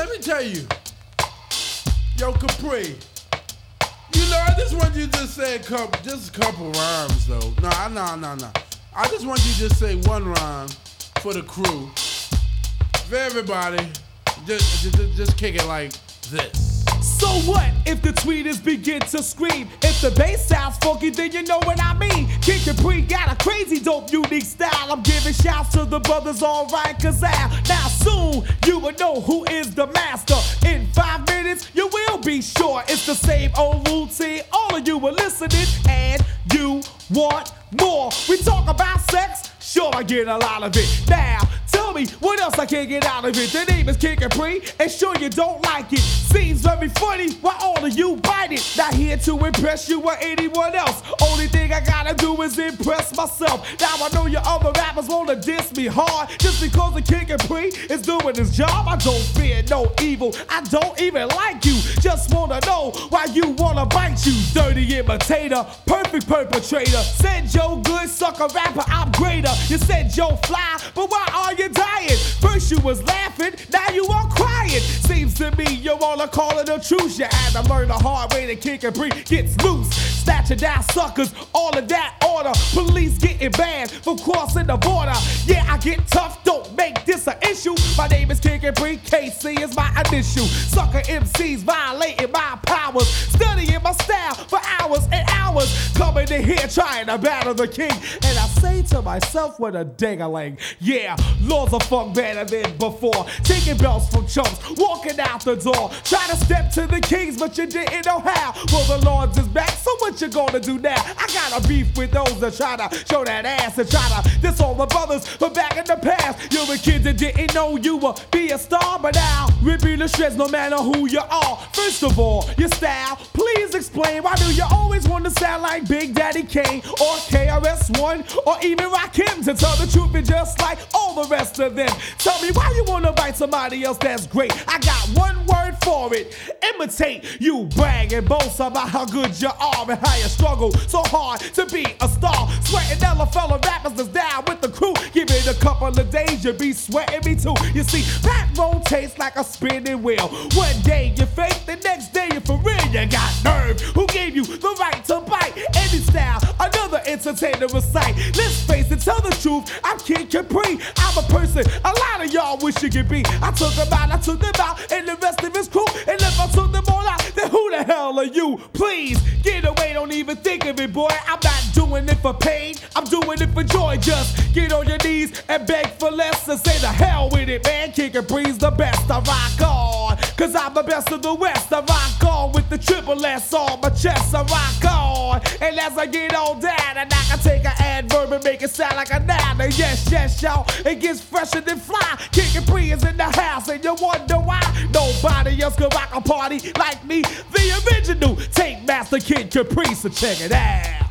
let me tell you. Yo, Capri. You know, I just want you to just say just a couple rhymes, though. No. I just want you to just say one rhyme for the crew. For everybody, just kick it like this. So what if the tweeters begin to scream? If the bass sounds funky, then you know what I mean. Kid Capri got a crazy dope unique style. I'm giving shouts to the brothers alright, cause now soon you will know who is the master. In 5 minutes you will be sure it's the same old routine. All of you are listening and you want more. We talk about sex, sure I get a lot of it. Now tell me what else I can't get out of it. The name is Kid Capri, and sure you don't like it. Seems very funny why all of you bite it. Not here to impress you or anyone else. Only thing I gotta do is impress myself. Now I know your other rappers wanna diss me hard just because the Kid Capri is doing his job. I don't fear no evil, I don't even like you. Just wanna know why you wanna bite you. Dirty imitator, perfect perpetrator. Said Joe good, sucker rapper, I'm greater. You said Joe fly, but why are you dying? First you was laughing, now you are crying. Seems to me you wanna call it a truce. You had to learn the hard way that Kid Capri gets loose. Snatching down suckers, all of that order. Police getting banned for crossing the border. Yeah, I get tough, don't make this an issue. My name is Kid Capri, KC is my initial. Sucker MCs violating my powers, studying my style for hours and hours. Coming in here trying to battle the king. And I say to myself, what a dang-a-lang. Yeah, laws of funk better than before. Taking belts from chumps, walking out the door. Try to step to the kings, but you didn't know how. Well, the Lords is back, so what you gonna do now? I got a beef with those that try to show that ass and try to diss all the brothers from back in the past. You're a kid that didn't know you would be a star, but now ripping the shreds no matter who you are. First of all, your style, please explain. Why do you always want to sound like Big Daddy Kane or KRS-One or even Rakim? To tell the truth, it's just like all the rest of them. Tell me why you wanna bite somebody else that's great. I got one word for it: imitate. You brag and boast about how good you are and how you struggle so hard to be a star. Sweating other fellow rappers that's down with the crew. Give it a couple of days, you be sweating me too. You see, rap rotates like a spinning wheel. One day you fake, the next day you're for real. You got nerve. Who gave you the right to bite any style? Another entertainer recite. Let's face it, tell the truth, I'm Kid Capri. I'm a person a lot of y'all wish you could be. I took them out, and the rest of his crew. And if I took them all out, then who the hell are you? Please, get away, don't even think of it, boy. I'm not doing it for pain, I'm doing it for joy. Just get on your knees and beg for less and say the hell with it, man. Kid Capri's the best, I rock on, cause I'm the best of the West. I rock on with the triple S on my chest, I rock on. And as I get on down, and I can take an adverb and make it sound like a noun. And yes, y'all, it gets fresher than fly. Kid Capri is in the house, and you wonder why nobody else can rock a party like me, the original Tape Master Kid Capri. So check it out.